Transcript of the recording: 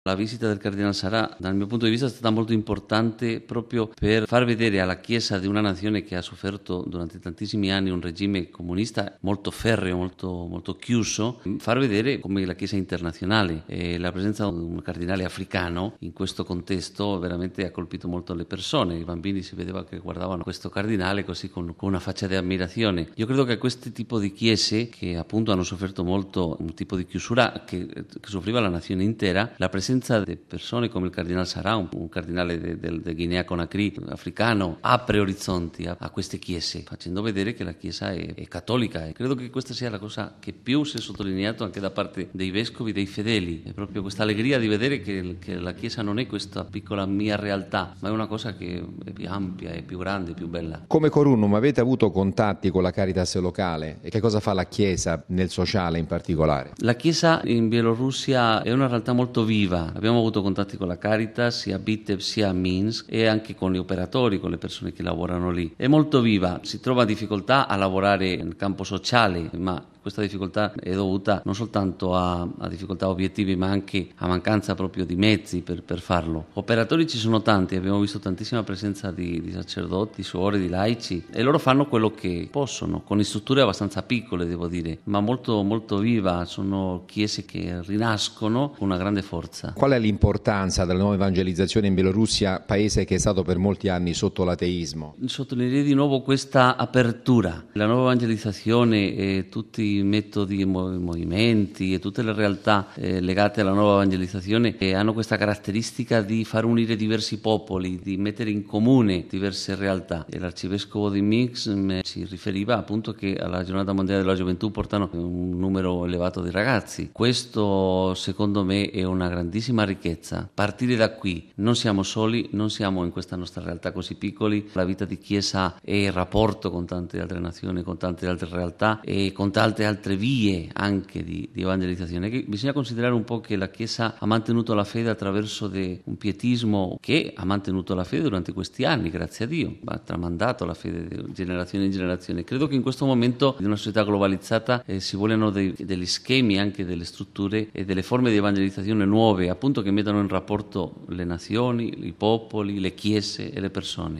La visita del Cardinal Sarà, dal mio punto di vista, è stata molto importante proprio per far vedere alla Chiesa di una nazione che ha sofferto durante tantissimi anni un regime comunista molto ferreo, molto chiuso, far vedere come la Chiesa internazionale e la presenza di un cardinale africano in questo contesto veramente ha colpito molto le persone. I bambini si vedeva che guardavano questo cardinale così con una faccia di ammirazione. Io credo che a questo tipo di chiese, che appunto hanno sofferto molto un tipo di chiusura che soffriva la nazione intera, la presenza di persone come il Cardinal Sarà, un cardinale del Guinea Conakry africano, apre orizzonti a queste chiese, facendo vedere che la Chiesa è cattolica, e credo che questa sia la cosa che più si è sottolineato anche da parte dei vescovi, dei fedeli. È proprio questa allegria di vedere che la Chiesa non è questa piccola mia realtà, ma è una cosa che è più ampia, è più grande, è più bella. Come Corunum avete avuto contatti con la Caritas locale e che cosa fa la Chiesa nel sociale in particolare? La Chiesa in Bielorussia è una realtà molto viva. Abbiamo avuto contatti con la Caritas sia a Bitep sia a Minsk, e anche con gli operatori, con le persone che lavorano lì. È molto viva, si trova difficoltà a lavorare nel campo sociale, ma questa difficoltà è dovuta non soltanto a difficoltà obiettive, ma anche a mancanza proprio di mezzi per farlo. Operatori ci sono tanti, abbiamo visto tantissima presenza di sacerdoti, suori, di laici, e loro fanno quello che possono, con strutture abbastanza piccole, devo dire, ma molto viva. Sono chiese che rinascono con una grande forza. Qual è l'importanza della nuova evangelizzazione in Bielorussia, paese che è stato per molti anni sotto l'ateismo? Sottolineerei di nuovo questa apertura. La nuova evangelizzazione e tutti i metodi, i movimenti e tutte le realtà legate alla nuova evangelizzazione hanno questa caratteristica di far unire diversi popoli, di mettere in comune diverse realtà. E l'arcivescovo di Minsk ci riferiva appunto che alla giornata mondiale della gioventù portano un numero elevato di ragazzi. Questo secondo me è una grandissima ricchezza. Partire da qui, non siamo soli, non siamo in questa nostra realtà così piccoli. La vita di Chiesa è in rapporto con tante altre nazioni, con tante altre realtà e con tante altre vie anche di evangelizzazione. Che bisogna considerare un po' che la Chiesa ha mantenuto la fede attraverso un pietismo che ha mantenuto la fede durante questi anni, grazie a Dio, ha tramandato la fede di generazione in generazione. Credo che in questo momento di una società globalizzata si vogliono degli schemi, anche delle strutture e delle forme di evangelizzazione nuove, appunto, che mettano in rapporto le nazioni, i popoli, le chiese e le persone.